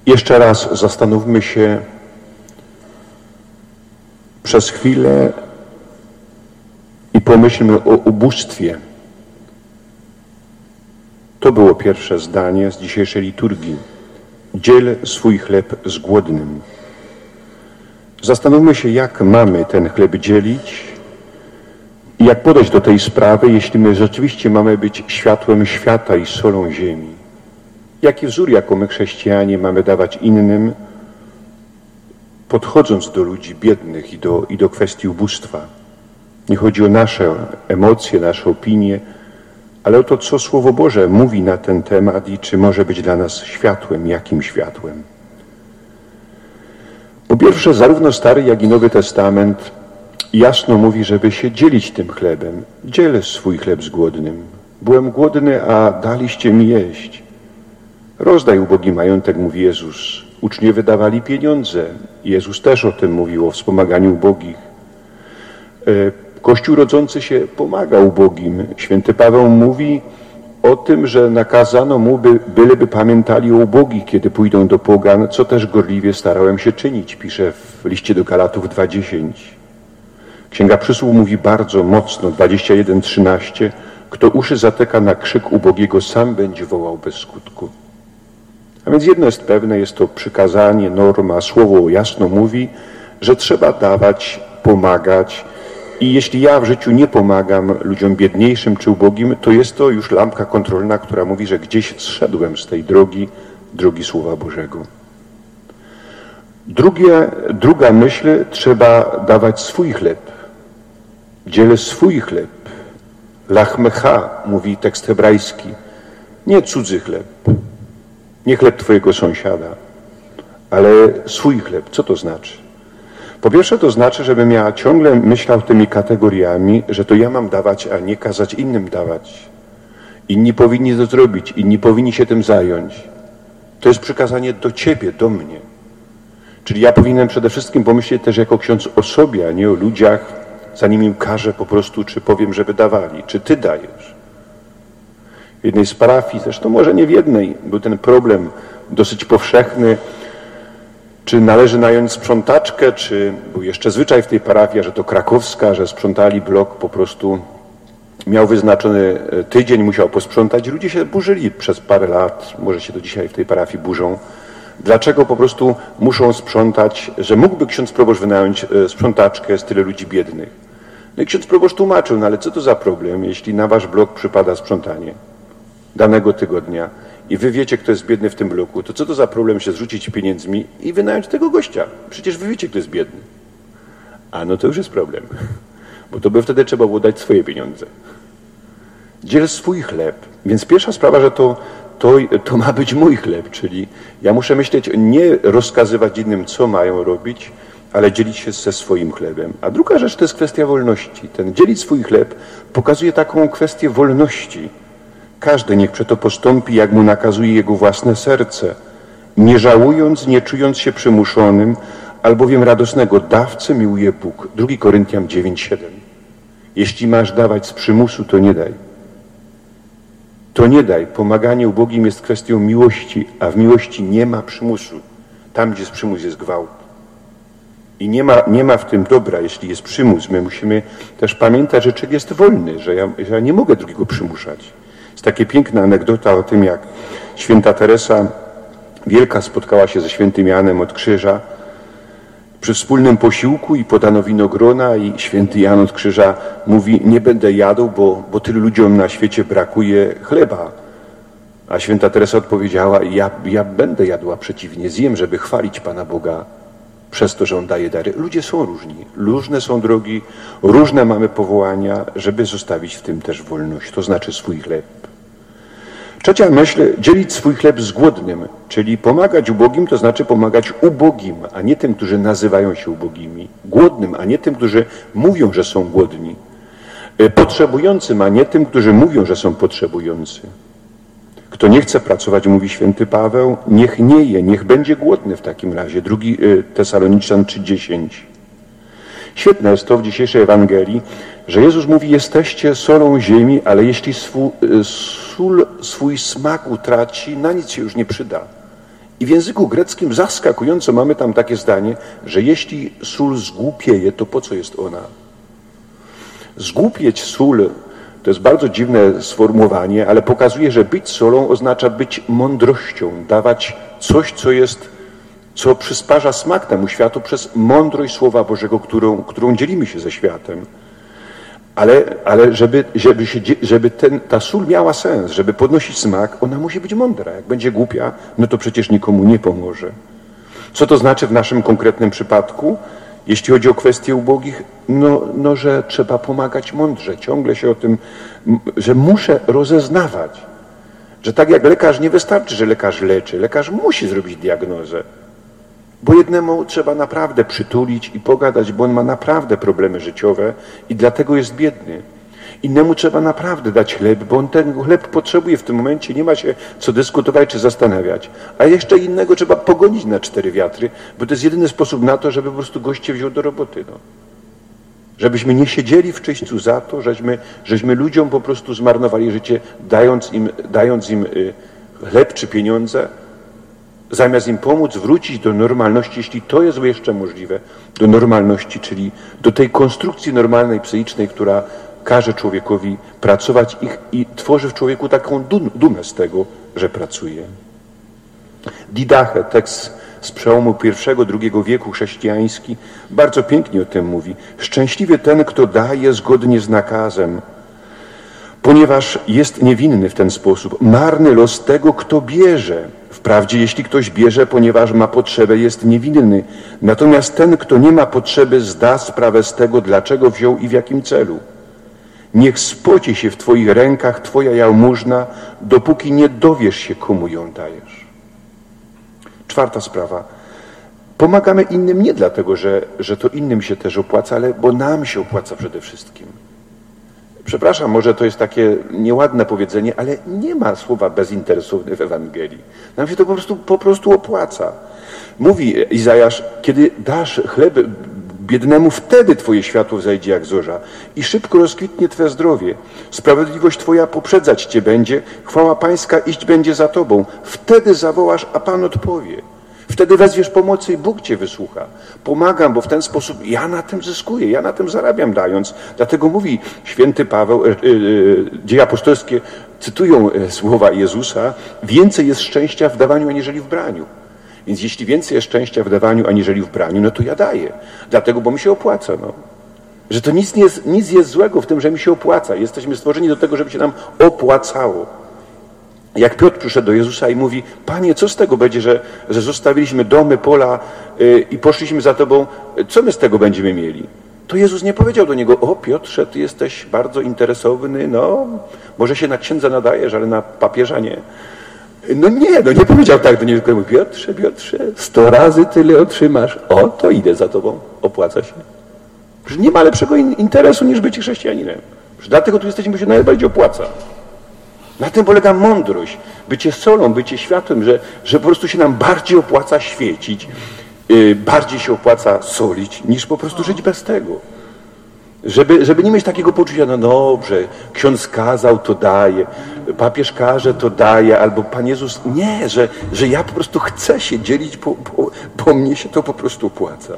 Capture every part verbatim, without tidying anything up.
Jeszcze raz zastanówmy się przez chwilę i pomyślmy o ubóstwie. To było pierwsze zdanie z dzisiejszej liturgii. Dziel swój chleb z głodnym. Zastanówmy się, jak mamy ten chleb dzielić i jak podejść do tej sprawy, jeśli my rzeczywiście mamy być światłem świata i solą ziemi. Jaki wzór, jako my chrześcijanie, mamy dawać innym, podchodząc do ludzi biednych i do, i do kwestii ubóstwa. Nie chodzi o nasze emocje, nasze opinie, ale o to, co Słowo Boże mówi na ten temat i czy może być dla nas światłem, jakim światłem. Po pierwsze, zarówno Stary, jak i Nowy Testament jasno mówi, żeby się dzielić tym chlebem. Dziel swój chleb z głodnym. Byłem głodny, a daliście mi jeść. Rozdaj ubogi majątek, mówi Jezus. Uczniowie dawali pieniądze. Jezus też o tym mówił, o wspomaganiu ubogich. Kościół rodzący się pomaga ubogim. Święty Paweł mówi o tym, że nakazano mu, by, byleby pamiętali o ubogich, kiedy pójdą do pogan, co też gorliwie starałem się czynić, pisze w liście do Galatów dwa dziesięć. Księga Przysłów mówi bardzo mocno, dwadzieścia jeden trzynaście, kto uszy zatyka na krzyk ubogiego, sam będzie wołał bez skutku. A więc jedno jest pewne, jest to przykazanie, norma, Słowo jasno mówi, że trzeba dawać, pomagać. I jeśli ja w życiu nie pomagam ludziom biedniejszym czy ubogim, to jest to już lampka kontrolna, która mówi, że gdzieś zszedłem z tej drogi, drogi Słowa Bożego. Drugie, druga myśl, trzeba dawać swój chleb. Dzielę swój chleb. Lachmecha, mówi tekst hebrajski. Nie cudzy chleb. Nie chleb twojego sąsiada, ale swój chleb. Co to znaczy? Po pierwsze to znaczy, żebym ja ciągle myślał tymi kategoriami, że to ja mam dawać, a nie kazać innym dawać. Inni powinni to zrobić, inni powinni się tym zająć. To jest przykazanie do ciebie, do mnie. Czyli ja powinienem przede wszystkim pomyśleć też jako ksiądz o sobie, a nie o ludziach, zanim im każę po prostu, czy powiem, żeby dawali, czy ty dajesz. W jednej z parafii, zresztą może nie w jednej, był ten problem dosyć powszechny, czy należy nająć sprzątaczkę, czy był jeszcze zwyczaj w tej parafii, że to krakowska, że sprzątali blok, po prostu miał wyznaczony tydzień, musiał posprzątać. Ludzie się burzyli przez parę lat, może się do dzisiaj w tej parafii burzą. Dlaczego po prostu muszą sprzątać, że mógłby ksiądz proboszcz wynająć sprzątaczkę z tyle ludzi biednych. No i ksiądz proboszcz tłumaczył, no ale co to za problem, jeśli na wasz blok przypada sprzątanie danego tygodnia i wy wiecie, kto jest biedny w tym bloku, to co to za problem się zrzucić pieniędzmi i wynająć tego gościa? Przecież wy wiecie, kto jest biedny. A no to już jest problem, bo to by wtedy trzeba było dać swoje pieniądze. Dziel swój chleb. Więc pierwsza sprawa, że to, to, to ma być mój chleb, czyli ja muszę myśleć, nie rozkazywać innym, co mają robić, ale dzielić się ze swoim chlebem. A druga rzecz to jest kwestia wolności. Ten dzielić swój chleb pokazuje taką kwestię wolności. Każdy niech przeto postąpi, jak mu nakazuje jego własne serce, nie żałując, nie czując się przymuszonym, albowiem radosnego dawcę miłuje Bóg. drugi Koryntian dziewięć siedem. Jeśli masz dawać z przymusu, to nie daj. To nie daj. Pomaganie ubogim jest kwestią miłości, a w miłości nie ma przymusu. Tam, gdzie jest przymus, jest gwałt. I nie ma, nie ma w tym dobra, jeśli jest przymus. My musimy też pamiętać, że człowiek jest wolny, że ja, że ja nie mogę drugiego przymuszać. Jest taka piękna anegdota o tym, jak święta Teresa Wielka spotkała się ze świętym Janem od Krzyża przy wspólnym posiłku i podano winogrona i święty Jan od Krzyża mówi, nie będę jadł, bo, bo tylu ludziom na świecie brakuje chleba. A święta Teresa odpowiedziała, ja, ja będę jadła przeciwnie, zjem, żeby chwalić Pana Boga przez to, że On daje dary. Ludzie są różni, różne są drogi, różne mamy powołania, żeby zostawić w tym też wolność, to znaczy swój chleb. Trzecia myśl, dzielić swój chleb z głodnym, czyli pomagać ubogim, to znaczy pomagać ubogim, a nie tym, którzy nazywają się ubogimi. Głodnym, a nie tym, którzy mówią, że są głodni. Potrzebującym, a nie tym, którzy mówią, że są potrzebujący. Kto nie chce pracować, mówi święty Paweł, niech nie je, niech będzie głodny w takim razie. drugi Tesaloniczan trzy dziesięć. Świetne jest to w dzisiejszej Ewangelii, że Jezus mówi, jesteście solą ziemi, ale jeśli swój, sól swój smak utraci, na nic się już nie przyda. I w języku greckim zaskakująco mamy tam takie zdanie, że jeśli sól zgłupieje, to po co jest ona? Zgłupieć sól to jest bardzo dziwne sformułowanie, ale pokazuje, że być solą oznacza być mądrością, dawać coś, co jest, co przysparza smak temu światu przez mądrość Słowa Bożego, którą, którą dzielimy się ze światem. Ale, ale żeby, żeby, się, żeby ten, ta sól miała sens, żeby podnosić smak, ona musi być mądra. Jak będzie głupia, no to przecież nikomu nie pomoże. Co to znaczy w naszym konkretnym przypadku? Jeśli chodzi o kwestie ubogich, no, no że trzeba pomagać mądrze. Ciągle się o tym, że muszę rozeznawać. Że tak jak lekarz, nie wystarczy, że lekarz leczy. Lekarz musi zrobić diagnozę. Bo jednemu trzeba naprawdę przytulić i pogadać, bo on ma naprawdę problemy życiowe i dlatego jest biedny. Innemu trzeba naprawdę dać chleb, bo on ten chleb potrzebuje w tym momencie, nie ma się co dyskutować czy zastanawiać. A jeszcze innego trzeba pogonić na cztery wiatry, bo to jest jedyny sposób na to, żeby po prostu goście wziął do roboty. No. Żebyśmy nie siedzieli w czyśćcu za to, żeśmy, żeśmy ludziom po prostu zmarnowali życie, dając im, dając im chleb czy pieniądze, zamiast im pomóc wrócić do normalności, jeśli to jest jeszcze możliwe, do normalności, czyli do tej konstrukcji normalnej, psychicznej, która każe człowiekowi pracować i, i tworzy w człowieku taką dum, dumę z tego, że pracuje. Didache, tekst z przełomu pierwszego, drugiego wieku chrześcijański, bardzo pięknie o tym mówi. Szczęśliwy ten, kto daje zgodnie z nakazem, ponieważ jest niewinny w ten sposób. Marny los tego, kto bierze. Wprawdzie, jeśli ktoś bierze, ponieważ ma potrzebę, jest niewinny. Natomiast ten, kto nie ma potrzeby, zda sprawę z tego, dlaczego wziął i w jakim celu. Niech spoci się w Twoich rękach Twoja jałmużna, dopóki nie dowiesz się, komu ją dajesz. Czwarta sprawa. Pomagamy innym nie dlatego, że, że to innym się też opłaca, ale bo nam się opłaca przede wszystkim. Przepraszam, może to jest takie nieładne powiedzenie, ale nie ma słowa bezinteresowny w Ewangelii. Nam się to po prostu, po prostu opłaca. Mówi Izajasz, kiedy dasz chleb biednemu, wtedy Twoje światło wzejdzie jak zorza i szybko rozkwitnie Twe zdrowie. Sprawiedliwość Twoja poprzedzać Cię będzie, chwała Pańska iść będzie za Tobą. Wtedy zawołasz, a Pan odpowie. Wtedy wezwiesz pomocy i Bóg Cię wysłucha. Pomagam, bo w ten sposób ja na tym zyskuję, ja na tym zarabiam dając. Dlatego mówi święty Paweł, e, e, Dzieje apostolskie cytują słowa Jezusa, więcej jest szczęścia w dawaniu aniżeli w braniu. Więc jeśli więcej jest szczęścia w dawaniu aniżeli w braniu, no to ja daję. Dlatego, bo mi się opłaca. No. Że to nic, nie jest, nic jest złego w tym, że mi się opłaca. Jesteśmy stworzeni do tego, żeby się nam opłacało. Jak Piotr przyszedł do Jezusa i mówi, Panie, co z tego będzie, że, że zostawiliśmy domy, pola yy, i poszliśmy za Tobą, co my z tego będziemy mieli? To Jezus nie powiedział do niego, o Piotrze, Ty jesteś bardzo interesowny, no może się na księdza nadajesz, ale na papieża nie. No nie, no nie powiedział tak do niego, tylko mówi, Piotrze, Piotrze, sto razy tyle otrzymasz, o to idę za Tobą, opłaca się. Że nie ma lepszego interesu niż być chrześcijaninem. Że dlatego tu jesteśmy, bo się najbardziej opłaca. Na tym polega mądrość, bycie solą, bycie światłem, że, że po prostu się nam bardziej opłaca świecić, yy, bardziej się opłaca solić, niż po prostu żyć bez tego. Żeby, żeby nie mieć takiego poczucia, no dobrze, ksiądz kazał, to daje, papież każe, to daje, albo Pan Jezus, nie, że, że ja po prostu chcę się dzielić, bo, bo, bo mnie się to po prostu opłaca.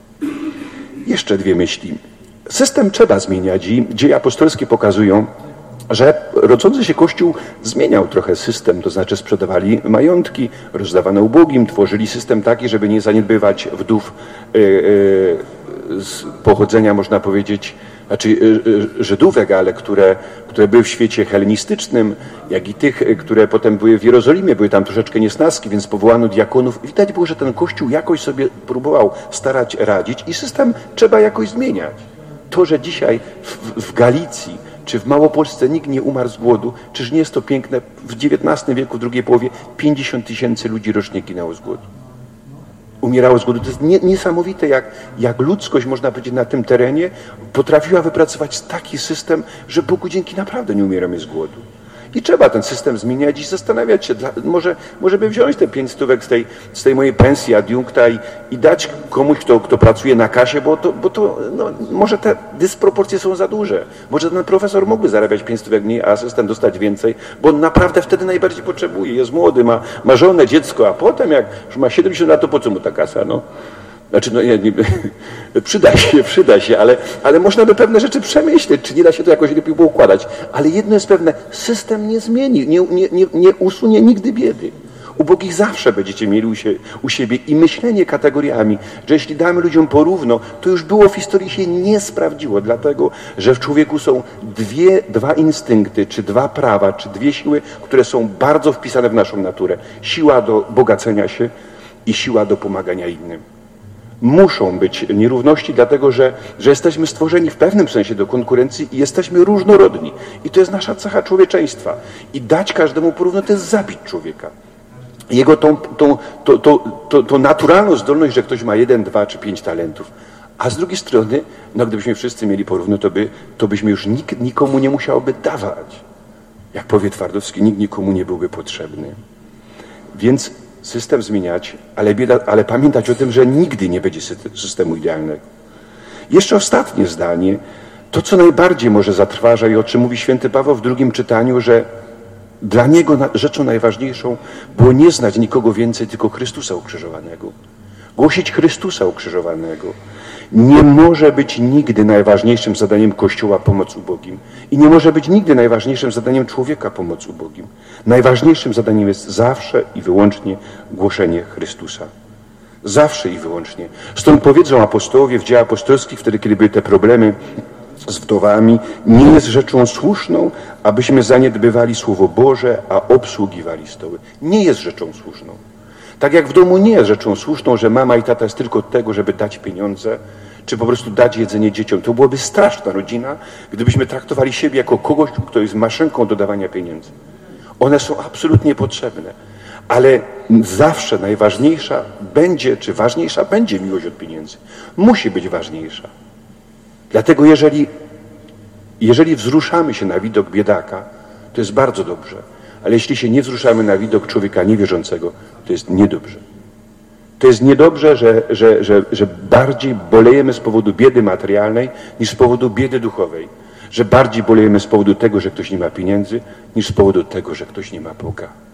Jeszcze dwie myśli. System trzeba zmieniać i dzieje apostolskie pokazują, że rodzący się Kościół zmieniał trochę system, to znaczy sprzedawali majątki, rozdawano ubogim, tworzyli system taki, żeby nie zaniedbywać wdów yy, yy, z pochodzenia, można powiedzieć, znaczy yy, Żydówek, ale które, które były w świecie helenistycznym, jak i tych, które potem były w Jerozolimie, były tam troszeczkę niesnaski, więc powołano diakonów. Widać było, że ten Kościół jakoś sobie próbował starać radzić i system trzeba jakoś zmieniać. To, że dzisiaj w, w Galicji czy w Małopolsce nikt nie umarł z głodu, czyż nie jest to piękne? W dziewiętnastym wieku, w drugiej połowie, pięćdziesiąt tysięcy ludzi rocznie ginęło z głodu. Umierało z głodu. To jest nie, niesamowite, jak, jak ludzkość, można powiedzieć, na tym terenie potrafiła wypracować taki system, że Bogu dzięki naprawdę nie umieramy z głodu. I trzeba ten system zmieniać i zastanawiać się, dla, może, może by wziąć te pięć stówek z tej, z tej mojej pensji adiunkta i, i dać komuś, kto, kto pracuje na kasie, bo to, bo to no, może te dysproporcje są za duże. Może ten profesor mógłby zarabiać pięć stówek mniej, a asystent dostać więcej, bo on naprawdę wtedy najbardziej potrzebuje. Jest młody, ma, ma żonę, dziecko, a potem jak już ma siedemdziesiąt lat, to po co mu ta kasa? No? Znaczy, no nie, nie, przyda się, przyda się, ale, ale można by pewne rzeczy przemyśleć, czy nie da się to jakoś lepiej poukładać. Ale jedno jest pewne, system nie zmieni, nie, nie, nie, nie usunie nigdy biedy. Ubogich zawsze będziecie mieli u, się, u siebie i myślenie kategoriami, że jeśli damy ludziom porówno, to już było w historii się nie sprawdziło, dlatego, że w człowieku są dwie, dwa instynkty, czy dwa prawa, czy dwie siły, które są bardzo wpisane w naszą naturę. Siła do bogacenia się i siła do pomagania innym. Muszą być nierówności, dlatego że, że jesteśmy stworzeni w pewnym sensie do konkurencji i jesteśmy różnorodni. I to jest nasza cecha człowieczeństwa. I dać każdemu porówno to jest zabić człowieka. Jego tą, tą, tą, tą, tą, tą naturalną zdolność, że ktoś ma jeden, dwa czy pięć talentów. A z drugiej strony, no gdybyśmy wszyscy mieli porówno, to, by, to byśmy już nikt nikomu nie musiałby dawać. Jak powie Twardowski, nikt nikomu nie byłby potrzebny. Więc system zmieniać, ale, bieda, ale pamiętać o tym, że nigdy nie będzie systemu idealnego. Jeszcze ostatnie zdanie, to co najbardziej może zatrważa i o czym mówi święty Paweł w drugim czytaniu, że dla niego rzeczą najważniejszą było nie znać nikogo więcej, tylko Chrystusa ukrzyżowanego. Głosić Chrystusa ukrzyżowanego. Nie może być nigdy najważniejszym zadaniem Kościoła pomoc ubogim. I nie może być nigdy najważniejszym zadaniem człowieka pomoc ubogim. Najważniejszym zadaniem jest zawsze i wyłącznie głoszenie Chrystusa. Zawsze i wyłącznie. Stąd powiedzą apostołowie w dziejach apostolskich, wtedy kiedy były te problemy z wdowami, nie jest rzeczą słuszną, abyśmy zaniedbywali Słowo Boże, a obsługiwali stoły. Nie jest rzeczą słuszną. Tak jak w domu nie jest rzeczą słuszną, że mama i tata jest tylko od tego, żeby dać pieniądze, czy po prostu dać jedzenie dzieciom. To byłaby straszna rodzina, gdybyśmy traktowali siebie jako kogoś, kto jest maszynką do dawania pieniędzy. One są absolutnie potrzebne, ale zawsze najważniejsza będzie, czy ważniejsza będzie miłość od pieniędzy. Musi być ważniejsza. Dlatego jeżeli, jeżeli wzruszamy się na widok biedaka, to jest bardzo dobrze. Ale jeśli się nie wzruszamy na widok człowieka niewierzącego, to jest niedobrze. To jest niedobrze, że, że, że, że bardziej bolejemy z powodu biedy materialnej niż z powodu biedy duchowej. Że bardziej bolejemy z powodu tego, że ktoś nie ma pieniędzy, niż z powodu tego, że ktoś nie ma Boga.